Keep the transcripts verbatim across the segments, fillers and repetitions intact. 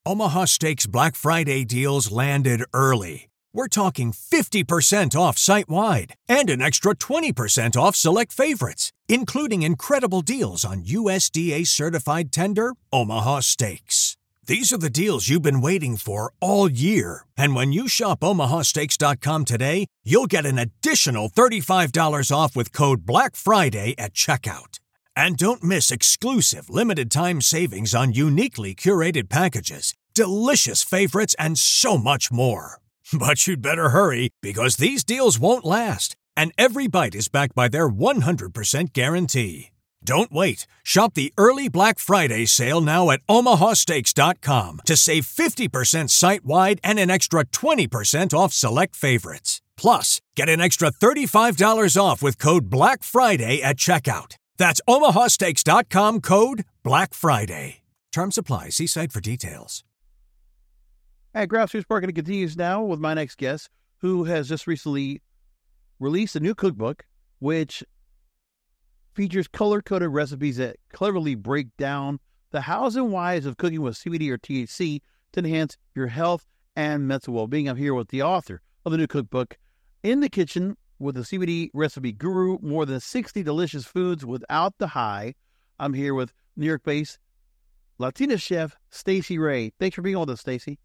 Omaha Steaks Black Friday deals landed early. We're talking fifty percent off site-wide and an extra twenty percent off select favorites, including incredible deals on U S D A-certified tender Omaha Steaks. These are the deals you've been waiting for all year. And when you shop Omaha Steaks dot com today, you'll get an additional thirty-five dollars off with code Black Friday at checkout. And don't miss exclusive limited-time savings on uniquely curated packages, delicious favorites, and so much more. But you'd better hurry, because these deals won't last, and every bite is backed by their one hundred percent guarantee. Don't wait. Shop the early Black Friday sale now at Omaha Steaks dot com to save fifty percent site-wide and an extra twenty percent off select favorites. Plus, get an extra thirty-five dollars off with code Black Friday at checkout. That's Omaha Steaks dot com, code Black Friday. Terms apply. See site for details. Hey, Grassroots Marketing continues now with my next guest, who has just recently released a new cookbook, which features color-coded recipes that cleverly break down the hows and whys of cooking with C B D or T H C to enhance your health and mental well-being. I'm here with the author of the new cookbook, In the Kitchen with the C B D Recipe Guru, more than sixty delicious foods without the high. I'm here with New York-based Latina chef Stacey Rae. Thanks for being on with us, Stacey.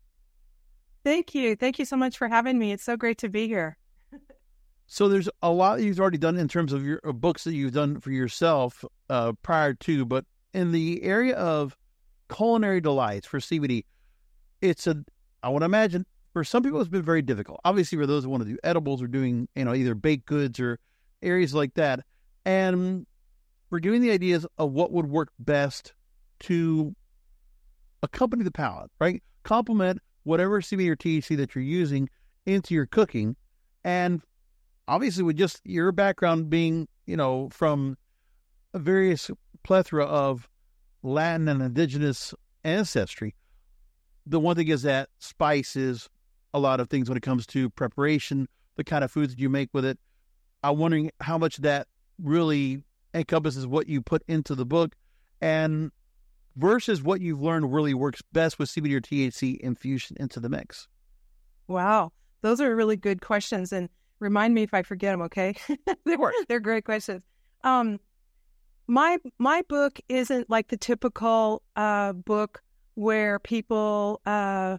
Thank you. Thank you so much for having me. It's so great to be here. So there's a lot you've already done in terms of your uh, books that you've done for yourself uh, prior to, but in the area of culinary delights for C B D, it's a, I would imagine, for some people it's been very difficult. Obviously, for those who want to do edibles or doing, you know, either baked goods or areas like that. And we're giving the ideas of what would work best to accompany the palate, right? Complement whatever C B D or T H C that you're using into your cooking. And obviously with just your background being, you know, from a various plethora of Latin and indigenous ancestry, the one thing is that spice is a lot of things when it comes to preparation, the kind of foods that you make with it. I'm wondering how much that really encompasses what you put into the book and versus what you've learned really works best with C B D or T H C infusion into the mix. Wow. Those are really good questions. And remind me if I forget them, okay? they're, they're great questions. Um, my my book isn't like the typical uh, book where people uh,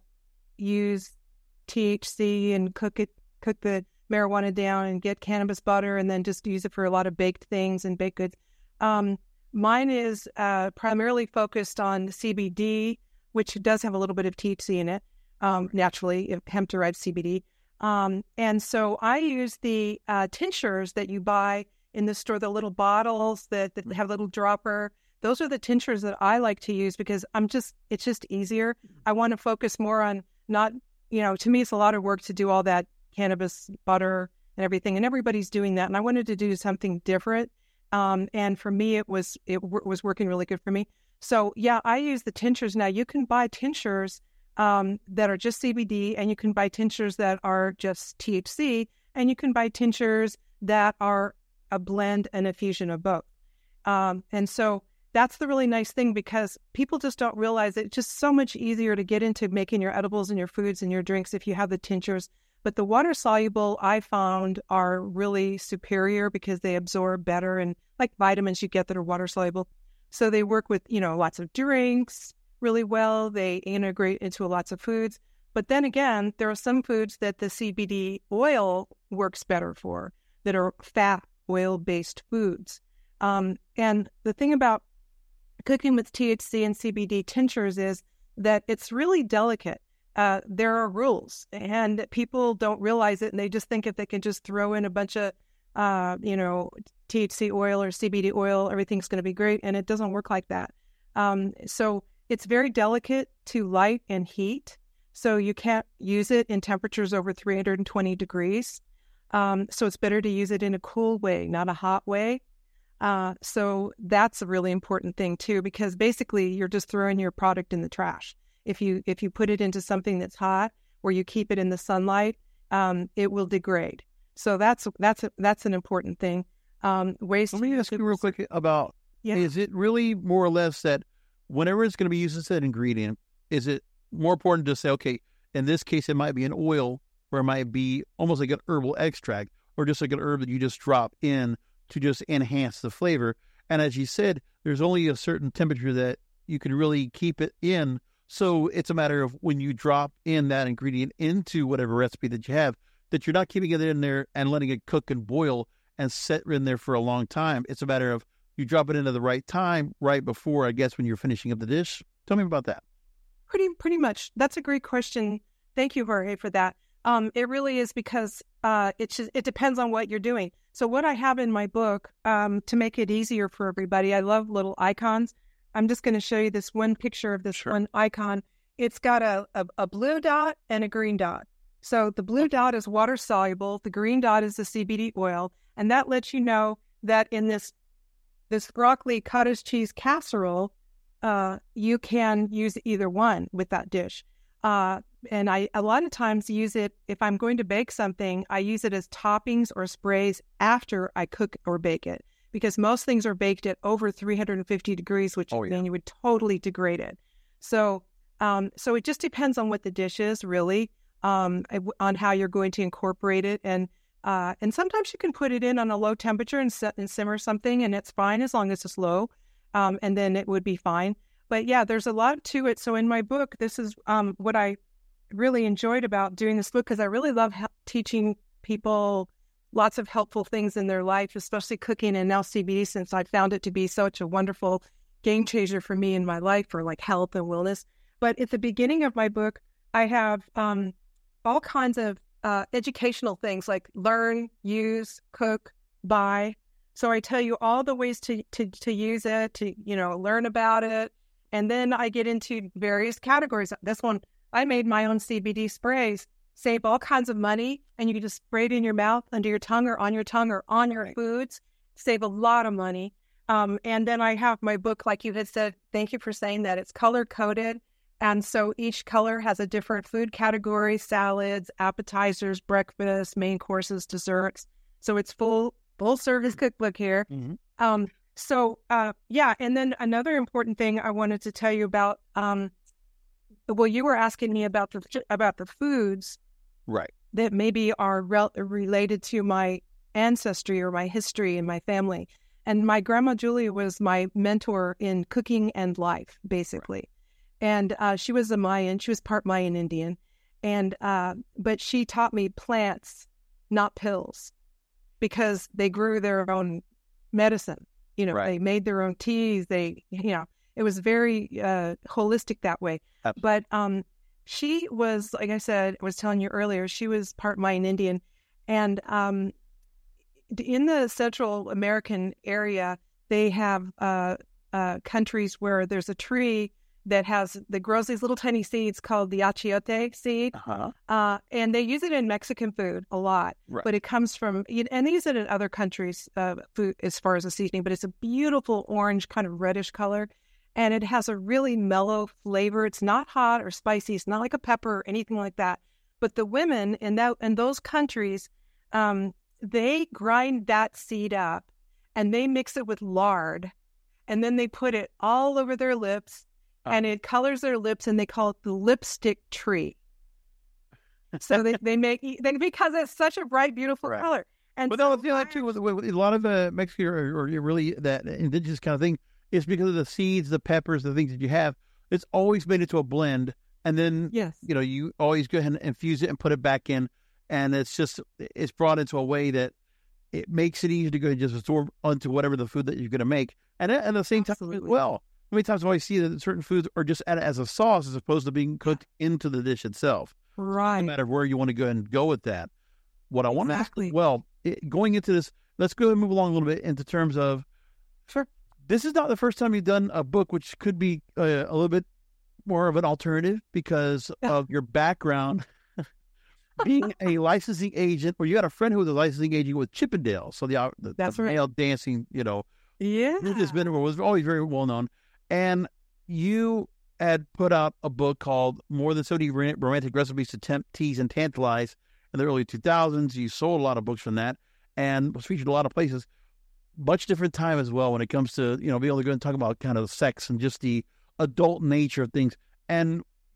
use T H C and cook it, cook the marijuana down and get cannabis butter and then just use it for a lot of baked things and baked goods. Um, mine is uh, primarily focused on C B D, which does have a little bit of T H C in it, um, naturally, hemp-derived C B D. Um, and so I use the uh, tinctures that you buy in the store, the little bottles that, that have a little dropper. Those are the tinctures that I like to use because I'm just, it's just easier. I want to focus more on not, you know, to me, it's a lot of work to do all that cannabis butter and everything, and everybody's doing that. And I wanted to do something different. Um, and for me, it was, it w- was working really good for me. So yeah, I use the tinctures. Now you can buy tinctures Um, that are just C B D, and you can buy tinctures that are just T H C, and you can buy tinctures that are a blend and a fusion of both. Um, and so that's the really nice thing because people just don't realize it's just so much easier to get into making your edibles and your foods and your drinks if you have the tinctures. But the water soluble I found are really superior because they absorb better, and like vitamins you get that are water soluble. So they work with, you know, lots of drinks really well. They integrate into lots of foods. But then again, there are some foods that the C B D oil works better for that are fat oil-based foods. Um, and the thing about cooking with T H C and C B D tinctures is that it's really delicate. Uh, there are rules, and people don't realize it, and they just think if they can just throw in a bunch of, uh, you know, T H C oil or C B D oil, everything's going to be great, and it doesn't work like that. Um, so it's very delicate to light and heat, so you can't use it in temperatures over three hundred twenty degrees. Um, so it's better to use it in a cool way, not a hot way. Uh, so that's a really important thing too, because basically you're just throwing your product in the trash. If you if you put it into something that's hot, or you keep it in the sunlight, um, it will degrade. So that's that's a, that's an important thing. Um, waste. Let me ask you real quick about: yeah. Is it really more or less that whenever it's going to be used as an ingredient, is it more important to say, okay, in this case, it might be an oil, or it might be almost like an herbal extract, or just like an herb that you just drop in to just enhance the flavor. And as you said, there's only a certain temperature that you can really keep it in. So it's a matter of when you drop in that ingredient into whatever recipe that you have, that you're not keeping it in there and letting it cook and boil and sit in there for a long time. It's a matter of you drop it into the right time, right before, I guess, when you're finishing up the dish. Tell me about that. Pretty, pretty much. That's a great question. Thank you, Jorge, for that. Um, it really is because uh, it just, it depends on what you're doing. So what I have in my book, um, to make it easier for everybody, I love little icons. I'm just going to show you this one picture of this sure. one icon. It's got a, a, a blue dot and a green dot. So the blue dot is water soluble. The green dot is the C B D oil. And that lets you know that in this this broccoli cottage cheese casserole, uh, you can use either one with that dish. Uh, and I a lot of times use it, if I'm going to bake something, I use it as toppings or sprays after I cook or bake it. Because most things are baked at over three hundred fifty degrees, which oh, yeah. then you would totally degrade it. So um, so it just depends on what the dish is, really, um, on how you're going to incorporate it. And uh, and sometimes you can put it in on a low temperature and, set, and simmer something, and it's fine as long as it's low, um, and then it would be fine. But yeah, there's a lot to it. So in my book, this is um, what I really enjoyed about doing this book, because I really love he- teaching people lots of helpful things in their life, especially cooking and now C B D, since I found it to be such a wonderful game changer for me in my life for like health and wellness. But at the beginning of my book, I have um, all kinds of uh, educational things like learn, use, cook, buy. So I tell you all the ways to, to, to use it, to, you know, learn about it. And then I get into various categories. This one, I made my own C B D sprays. Save all kinds of money, and you can just spray it in your mouth, under your tongue, or on your tongue, or on your foods. Save a lot of money. Um, and then I have my book, like you had said, thank you for saying that, it's color-coded. And so each color has a different food category: salads, appetizers, breakfast, main courses, desserts. So it's full, full-service cookbook here. Mm-hmm. Um, so, uh, yeah, and then another important thing I wanted to tell you about, um, well, you were asking me about the about the foods. Right. That maybe are rel- related to my ancestry or my history and my family. And my grandma Julia was my mentor in cooking and life, basically. Right. And uh, she was a Mayan. She was part Mayan Indian. And uh, but she taught me plants, not pills, because they grew their own medicine. You know, right. They made their own teas. They, you know, it was very uh, holistic that way. Absolutely. But um, she was, like I said, I was telling you earlier, she was part Mayan Indian. And um, in the Central American area, they have uh, uh, countries where there's a tree that has that grows these little tiny seeds called the achiote seed. Uh-huh. Uh, and they use it in Mexican food a lot. Right. But it comes from, and they use it in other countries' uh, food as far as a seasoning, but it's a beautiful orange, kind of reddish color. And it has a really mellow flavor. It's not hot or spicy. It's not like a pepper or anything like that. But the women in that in those countries, um, they grind that seed up and they mix it with lard. And then they put it all over their lips, uh. and it colors their lips, and they call it the lipstick tree. So they, they make, they, because it's such a bright, beautiful right. color. And but so, no, too, with, with a lot of uh, Mexican or, or really that indigenous kind of thing, it's because of the seeds, the peppers, the things that you have. It's always made into a blend, and then yes. you know you always go ahead and infuse it and put it back in, and it's just it's brought into a way that it makes it easy to go and just absorb onto whatever the food that you're going to make. And at the same Absolutely. time, well, how many times do I see that certain foods are just added as a sauce as opposed to being cooked yeah. into the dish itself? Right. No matter where you want to go and go with that. What I want exactly. to ask, well, it, going into this, let's go and move along a little bit into terms of. Sure. This is not the first time you've done a book, which could be uh, a little bit more of an alternative because of your background being a licensing agent, or you had a friend who was a licensing agent with Chippendale. So the, the, That's the right. male dancing, you know, yeah, this been was always very well known. And you had put out a book called More Than seventy Romantic Recipes to Tempt, Tease, and Tantalize in the early two thousands. You sold a lot of books from that and was featured a lot of places. Much different time as well when it comes to, you know, being able to go and talk about kind of sex and just the adult nature of things. And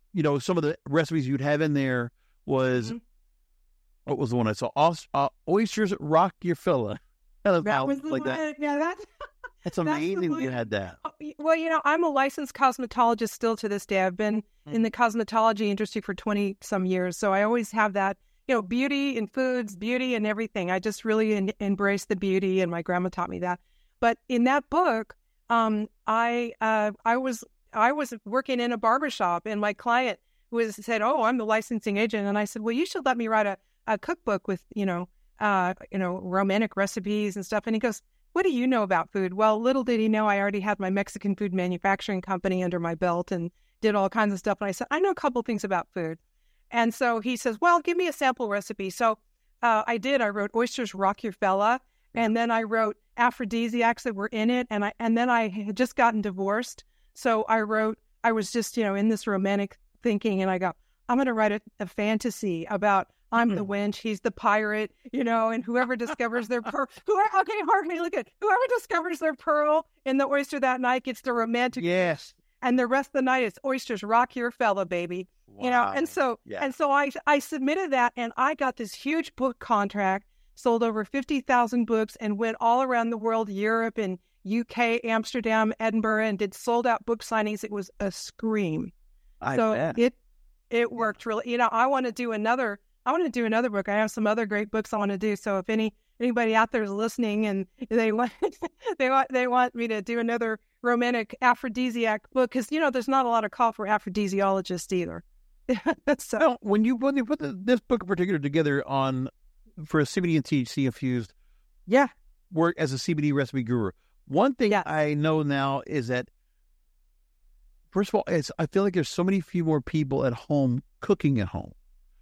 you know, some of the recipes you'd have in there was, mm-hmm. what was the one I saw? Ost- uh, oysters rock your fella. That was the like one. That. Yeah, that's, that's amazing that you had that. Well, you know, I'm a licensed cosmetologist still to this day. I've been mm-hmm. in the cosmetology industry for twenty some years. So I always have that, you know, beauty and foods, beauty and everything. I just really en- embrace the beauty, and my grandma taught me that. But in that book, um, I uh, I was I was working in a barbershop, and my client was said, "Oh, I'm the licensing agent," and I said, "Well, you should let me write a, a cookbook with, you know, uh, you know, romantic recipes and stuff." And he goes, "What do you know about food?" Well, little did he know I already had my Mexican food manufacturing company under my belt and did all kinds of stuff. And I said, "I know a couple things about food." And so he says, "Well, give me a sample recipe." So uh, I did. I wrote oysters rock your fella, and then I wrote aphrodisiacs that were in it, and I and then I had just gotten divorced, so I wrote. I was just, you know, in this romantic thinking, and I go, I'm going to write a, a fantasy about I'm the wench, he's the pirate, you know, and whoever discovers their pearl, whoever, okay, Harvey, look at whoever discovers their pearl in the oyster that night gets the romantic. Yes. And the rest of the night is oysters rock your fella, baby. Wow. You know, and so, yeah. and so I, I submitted that, and I got this huge book contract, sold over fifty thousand books, and went all around the world, Europe and U K, Amsterdam, Edinburgh, and did sold out book signings. It was a scream. I so bet. it, it worked really, you know, I want to do another, I want to do another book. I have some other great books I want to do. So if any, anybody out there is listening and they want, they want, they want me to do another romantic aphrodisiac book, because, you know, there's not a lot of call for aphrodisiologists either. So well, when you, when you put the, this book in particular together on, for a C B D and T H C infused, yeah, work as a C B D recipe guru. One thing yes. I know now is that, first of all, it's, I feel like there's so many few more people at home cooking at home.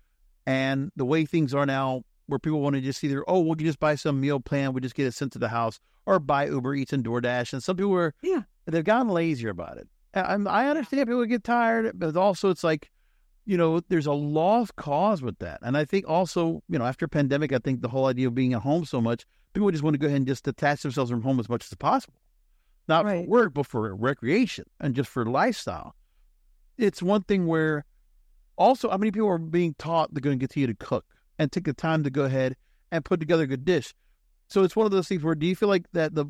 And the way things are now, where people want to just either, oh, we can just buy some meal plan, we just get it sent to the house, or buy Uber Eats and DoorDash. And some people are, yeah, they've gotten lazier about it. I, I understand people get tired, but also it's like, you know, there's a lost cause with that. And I think also, you know, after pandemic, I think the whole idea of being at home so much, people just want to go ahead and just detach themselves from home as much as possible. Not right. for work, but for recreation and just for lifestyle. It's one thing where also how many people are being taught they're going to get you to cook and take the time to go ahead and put together a good dish. So it's one of those things where, do you feel like that the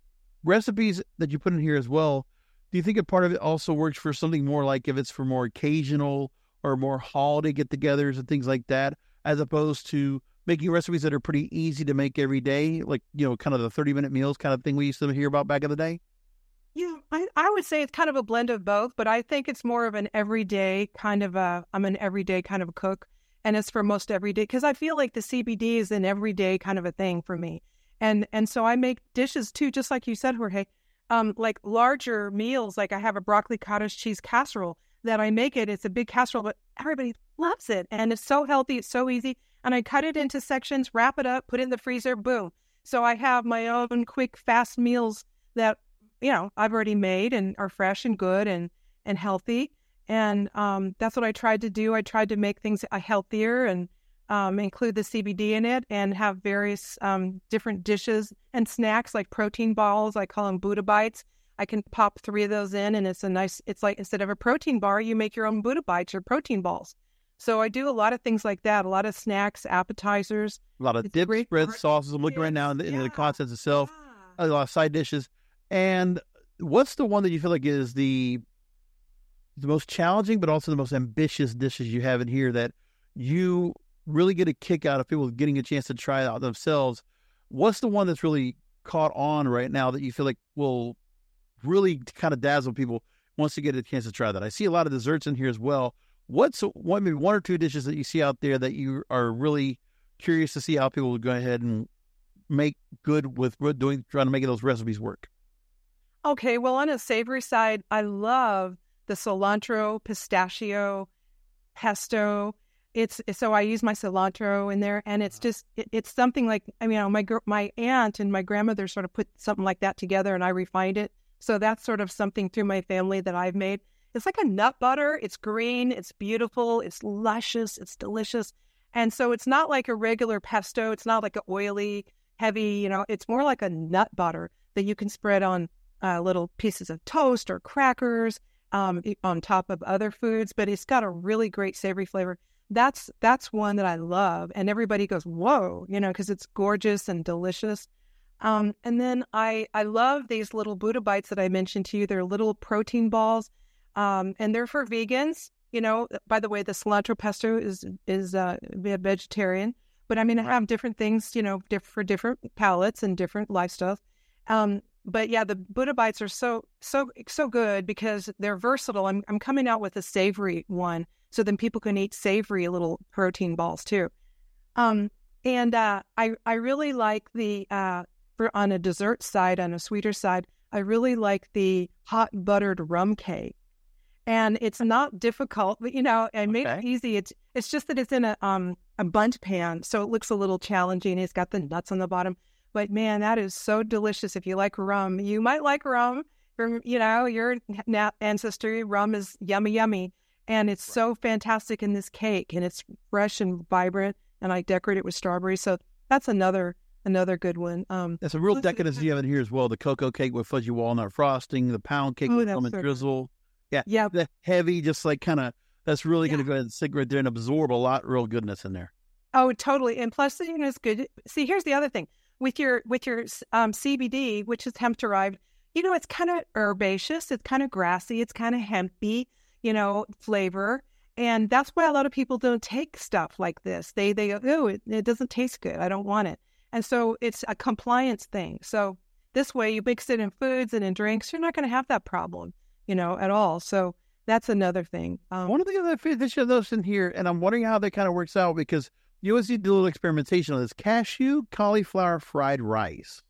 recipes that you put in here as well, do you think a part of it also works for something more like if it's for more occasional or more holiday get-togethers and things like that, as opposed to making recipes that are pretty easy to make every day, like, you know, kind of the thirty-minute meals kind of thing we used to hear about back in the day? Yeah, I, I would say it's kind of a blend of both, but I think it's more of an everyday kind of a, I'm an everyday kind of a cook, and it's for most everyday, because I feel like the C B D is an everyday kind of a thing for me. And and so I make dishes too, just like you said, Jorge, um, like larger meals, like I have a broccoli cottage cheese casserole that I make it. It's a big casserole, but everybody loves it. And it's so healthy. It's so easy. And I cut it into sections, wrap it up, put it in the freezer, boom. So I have my own quick, fast meals that, you know, I've already made and are fresh and good and, and healthy. And um, that's what I tried to do. I tried to make things healthier and um, include the C B D in it and have various um, different dishes and snacks like protein balls. I call them Buddha Bites. I can pop three of those in, and it's a nice, it's like instead of a protein bar, you make your own Buddha Bites or protein balls. So I do a lot of things like that, a lot of snacks, appetizers. A lot of it's dips, spreads, sauces. I'm looking right now in the, yeah. in the contents itself. Yeah. A lot of side dishes. And what's the one that you feel like is the the most challenging, but also the most ambitious dishes you have in here that you really get a kick out of people getting a chance to try it out themselves? What's the one that's really caught on right now that you feel like will really kind of dazzle people once you get a chance to try that? I see a lot of desserts in here as well. What's one, maybe one or two dishes that you see out there that you are really curious to see how people would go ahead and make good with doing, trying to make those recipes work? Okay, well, on a savory side, I love the cilantro, pistachio, pesto. It's so I use my cilantro in there, and it's just it, it's something like, I mean, you know, my my aunt and my grandmother sort of put something like that together, and I refined it. So that's sort of something through my family that I've made. It's like a nut butter. It's green. It's beautiful. It's luscious. It's delicious. And so it's not like a regular pesto. It's not like an oily, heavy, you know, it's more like a nut butter that you can spread on uh, little pieces of toast or crackers. um, on top of other foods, but it's got a really great savory flavor. That's that's one that I love, and everybody goes, whoa, you know, because it's gorgeous and delicious. Um, and then I I love these little Buddha bites that I mentioned to you. They're little protein balls, um, and they're for vegans. You know, by the way, the cilantro pesto is is uh, vegetarian, but I mean, I have different things, you know, diff- for different palates and different lifestyles. Um, but yeah, the Buddha bites are so so so good because they're versatile. I'm I'm coming out with a savory one, so then people can eat savory little protein balls too. Um, and uh, I I really like the uh, for on a dessert side, on a sweeter side, I really like the hot buttered rum cake. And it's not difficult, but, you know, I made Okay. it easy. It's it's just that it's in a um a bundt pan, so it looks a little challenging. It's got the nuts on the bottom, but man, that is so delicious. If you like rum, you might like rum from, you know, your na- ancestry. Rum is yummy, yummy, and it's so fantastic in this cake, and it's fresh and vibrant. And I decorate it with strawberries, so that's another another good one. Um, That's a real decadence you have in here as well. The cocoa cake with fudgy walnut frosting, the pound cake Oh, with that's lemon so good. drizzle. Yeah, yeah, the heavy, just like kind of, that's really going Yeah. to go ahead and sit right there and absorb a lot real goodness in there. Oh, totally. And plus, you know, it's good. See, here's the other thing with your with your um, C B D, which is hemp derived. You know, it's kind of herbaceous. It's kind of grassy. It's kind of hempy, you know, flavor. And that's why a lot of people don't take stuff like this. They they go, oh, it, it doesn't taste good. I don't want it. And so it's a compliance thing. So this way, you mix it in foods and in drinks, you're not going to have that problem, you know, at all. So that's another thing. Um, One of the other food that you have those in here, and I'm wondering how that kind of works out because you always do a little experimentation on this cashew cauliflower fried rice.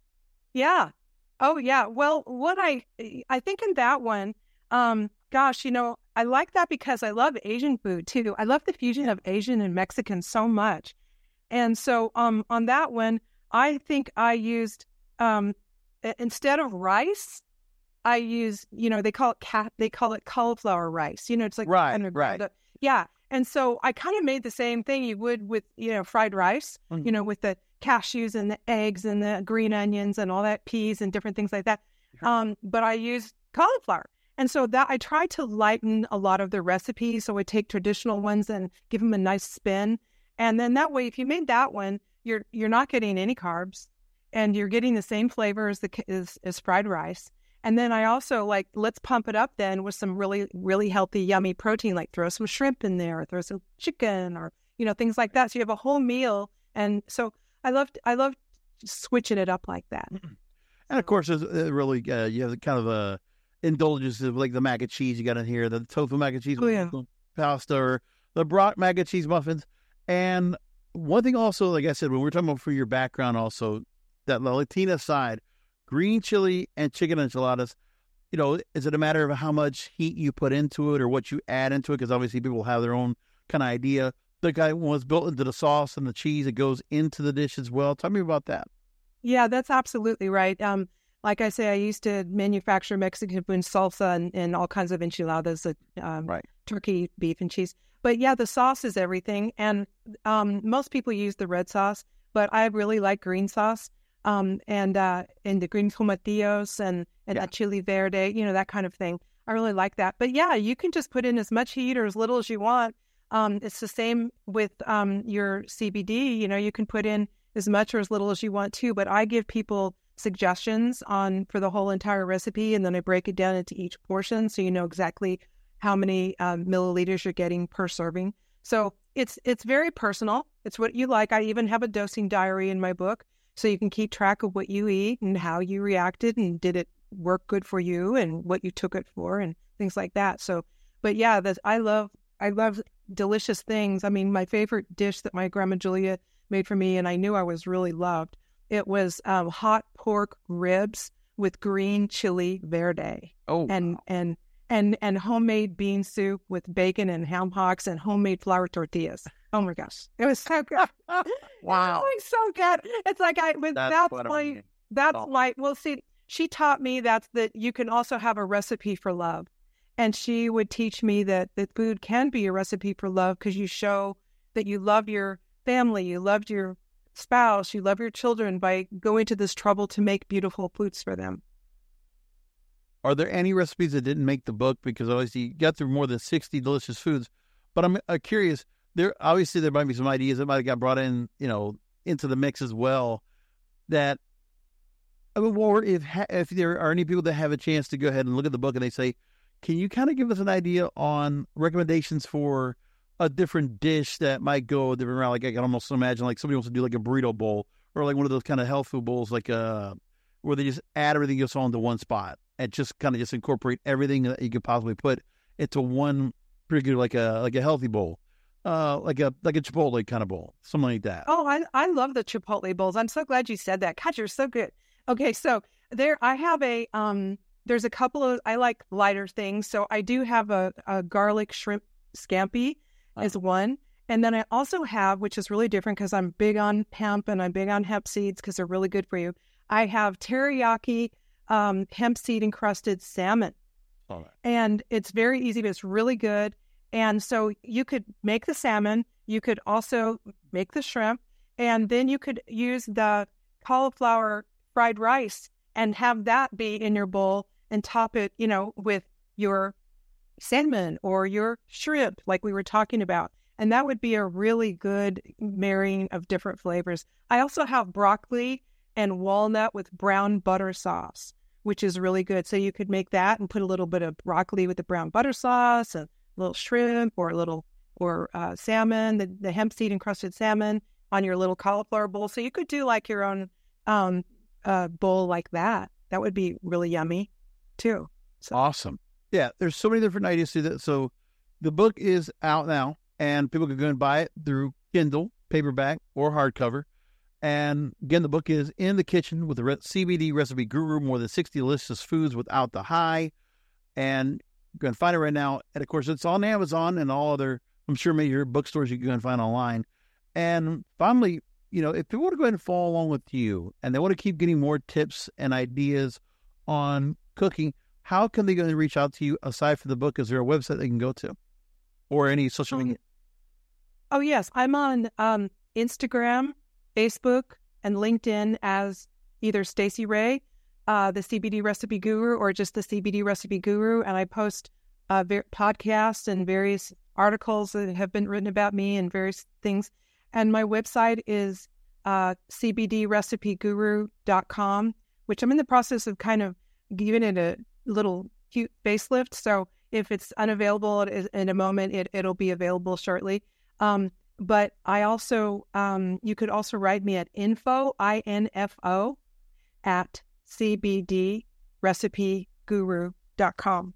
Yeah. Oh, yeah. Well, what I I think in that one, um, gosh, you know, I like that because I love Asian food too. I love the fusion of Asian and Mexican so much. And so um, on that one, I think I used, um, i- instead of rice, I use, you know, they call it ca- they call it cauliflower rice. You know, it's like Right, kind of right. the- yeah. And so I kind of made the same thing you would with, you know, fried rice, Mhm. you know, with the cashews and the eggs and the green onions and all that, peas and different things like that. Sure. Um, but I used cauliflower. And so that I tried to lighten a lot of the recipes. So I take traditional ones and give them a nice spin. And then that way, if you made that one, you're you're not getting any carbs, and you're getting the same flavor as the ca- as, as fried rice. And then I also like, let's pump it up then with some really, really healthy, yummy protein, like throw some shrimp in there, or throw some chicken, or, you know, things like that. So you have a whole meal. And so I loved, I loved switching it up like that. And of course, there's uh, really, uh, you have kind of a indulgence of like the mac and cheese you got in here, the tofu mac and cheese Oh, yeah. pasta, or the brock mac and cheese muffins. And one thing also, like I said, when we're talking about for your background also, that the Latina side, green chili and chicken enchiladas, you know, is it a matter of how much heat you put into it or what you add into it? Because obviously people have their own kind of idea. The guy was built into the sauce and the cheese. It goes into the dish as well. Tell me about that. Yeah, that's absolutely right. Um, like I say, I used to manufacture Mexican food salsa and, and all kinds of enchiladas, uh, um, Right. turkey, beef, and cheese. But yeah, the sauce is everything. And um, most people use the red sauce, but I really like green sauce. Um, and uh, and the green tomatillos and, and Yeah. a chili verde, you know, that kind of thing. I really like that. But yeah, you can just put in as much heat or as little as you want. Um, it's the same with um, your C B D. You know, you can put in as much or as little as you want to. But I give people suggestions on for the whole entire recipe, and then I break it down into each portion so you know exactly how many um, milliliters you're getting per serving. So it's it's very personal. It's what you like. I even have a dosing diary in my book, so you can keep track of what you eat and how you reacted and did it work good for you and what you took it for and things like that. So, but yeah, that's, I love I love delicious things. I mean, my favorite dish that my grandma Julia made for me, and I knew I was really loved, it was um, hot pork ribs with green chili verde. Oh, and and and and homemade bean soup with bacon and ham hocks and homemade flour tortillas. Oh my gosh, it was so good! wow. It was so good. It's like I, but That's that's, what I my mean. that's Oh. my. Well, see, she taught me that's that you can also have a recipe for love, and she would teach me that that food can be a recipe for love because you show that you love your family, you loved your spouse, you love your children by going to this trouble to make beautiful foods for them. are there any recipes that didn't make the book? Because obviously you got through more than sixty delicious foods, but I'm uh, curious, there obviously there might be some ideas that might have got brought in, you know, into the mix as well that, I mean, or if, if there are any people that have a chance to go ahead and look at the book and they say, can you kind of give us an idea on recommendations for a different dish that might go a different route? Like I can almost imagine like somebody wants to do like a burrito bowl or like one of those kind of health food bowls, like uh, where they just add everything else onto one spot and just kind of just incorporate everything that you could possibly put into one pretty good, like a like a healthy bowl, uh, like a like a Chipotle kind of bowl, something like that. Oh, I I love the Chipotle bowls. I'm so glad you said that. God, you're so good. Okay, so there I have a um. There's a couple of I like lighter things, so I do have a, a garlic shrimp scampi Wow. is one. And then I also have, which is really different because I'm big on hemp and I'm big on hemp seeds because they're really good for you. I have teriyaki um, hemp seed encrusted salmon. All right. And it's very easy, but it's really good. And so you could make the salmon. You could also make the shrimp. And then you could use the cauliflower fried rice and have that be in your bowl and top it, you know, with your salmon or your shrimp, like we were talking about. And that would be a really good marrying of different flavors. I also have broccoli and walnut with brown butter sauce, which is really good. So you could make that and put a little bit of broccoli with the brown butter sauce, and a little shrimp or a little or uh, salmon, the, the hemp seed encrusted salmon on your little cauliflower bowl. So you could do like your own um, uh, bowl like that. That would be really yummy too. So. Awesome. Yeah, there's so many different ideas to that. So the book is out now, and people can go and buy it through Kindle, paperback, or hardcover. And again, the book is In the Kitchen with the C B D Recipe Guru, more than sixty delicious foods without the high. And you can find it right now. And of course, it's on Amazon and all other, I'm sure, major bookstores you can go and find online. And finally, you know, if people want to go ahead and follow along with you and they want to keep getting more tips and ideas on cooking, how can they go and reach out to you aside from the book? Is there a website they can go to or any social media? Oh, yes. I'm on um, Instagram, Facebook, and LinkedIn as either Stacey Ray, uh, the C B D Recipe Guru, or just the C B D Recipe Guru. And I post uh, ver- podcasts and various articles that have been written about me and various things. And my website is uh, c b d recipe guru dot com, which I'm in the process of kind of giving it a little cute facelift. So if it's unavailable in a moment, it, it'll be available shortly. Um, but I also, um, you could also write me at info, I N F O, at c b d recipe guru dot com.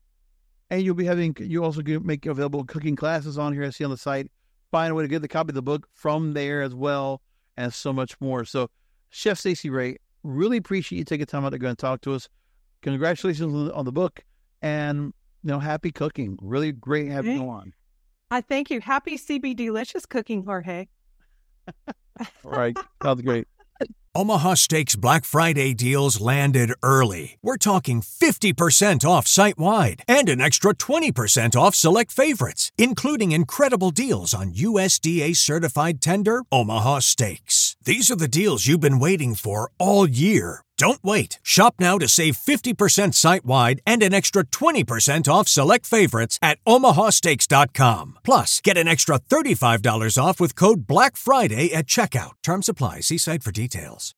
And you'll be having, you also make available cooking classes on here, I see on the site. Find a way to get the copy of the book from there as well, and so much more. So, Chef Stacey Ray, really appreciate you taking time out to go and talk to us. Congratulations on the, on the book, and you know, happy cooking. Really great having Hey. you on. I thank you. Happy C B delicious cooking, Jorge. All right, sounds great. Omaha Steaks Black Friday deals landed early. We're talking fifty percent off site-wide and an extra twenty percent off select favorites, including incredible deals on U S D A-certified tender Omaha Steaks. These are the deals you've been waiting for all year. Don't wait. Shop now to save fifty percent site-wide and an extra twenty percent off select favorites at omaha steaks dot com. Plus, get an extra thirty-five dollars off with code Black Friday at checkout. Terms apply. See site for details.